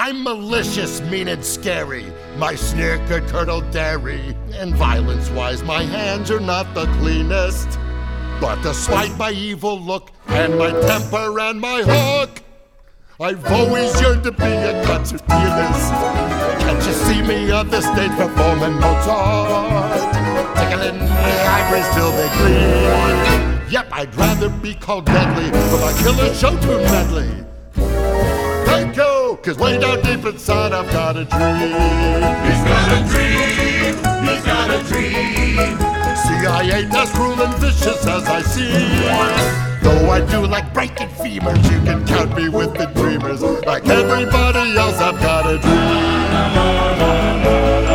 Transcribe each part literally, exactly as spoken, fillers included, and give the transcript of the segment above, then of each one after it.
I'm malicious, mean and scary. My sneer could curdle dairy. And violence-wise, my hands are not the cleanest. But despite my evil look and my temper and my hook, I've always yearned to be a concert pianist. Can't you see me on the stage performing Mozart, tickling the ivories till they gleam? Yep, I'd rather be called deadly for my killer show tune medley. Thank you, cause way down deep inside I've got a dream. He's got a dream, he's got a dream. See, I ain't as cruel and vicious as I seem. Though I do like breaking femurs, you can count me with the dreamers. Like everybody else, I've got a dream.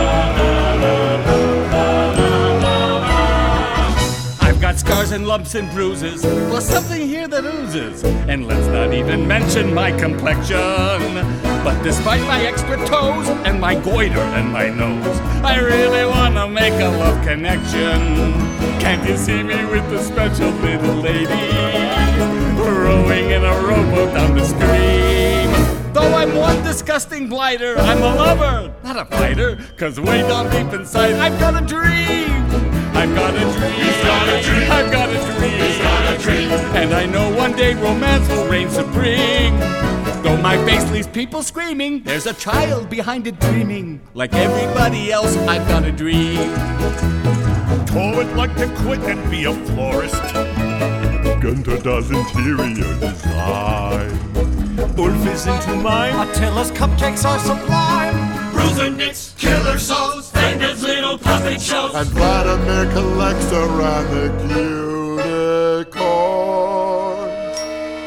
I've got scars and lumps and bruises, plus something here that oozes. And let's not even mention my complexion. But despite my extra toes and my goiter and my nose, I really wanna make a love connection. Can't you see me with the special little lady, rowing in a rowboat down the stream? Though I'm one disgusting blighter, I'm a lover, not a fighter. Cause way down deep inside, I've got a dream. I've got a dream. He's got a dream. I've got a dream. He's got a dream. And I know one day romance will reign supreme. Though my face leaves people screaming, there's a child behind it dreaming. Like everybody else, I've got a dream. Toad like to quit and be a florist. Gunther does interior design. Ulf is into mime. Attila's cupcakes are sublime. Bruiser knits, killer souls, and his little puppet shows. And Vladimir collects around the unicorns.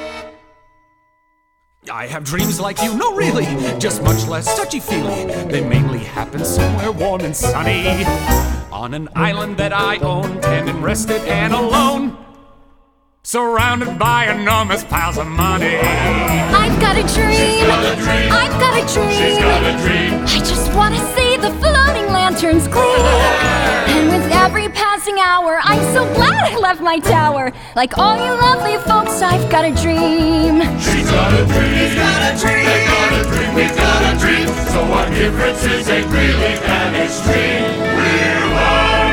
I have dreams like you, no really, just much less touchy-feely. They mainly happen somewhere warm and sunny, on an island that I own, tending rested and alone, surrounded by enormous piles of money. I've got a dream. got a dream. I've got a dream. She's got a dream. I just want to see the floating lanterns gleam. And with every passing hour, I'm so glad I left my tower. Like all you lovely folks, I've got a dream. She's got a dream. He's got a dream. They got a dream. We've got a dream. So our differences ain't really that extreme. We're all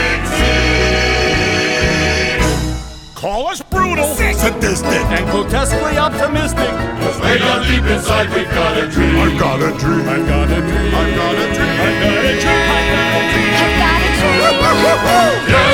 mixing. Call us brutal, Sadistic. And grotesquely optimistic. Cause way down deep inside we've got a dream. I've got a dream. I've got a dream. I've got a dream. I've got a dream. I've got a dream. Yeah.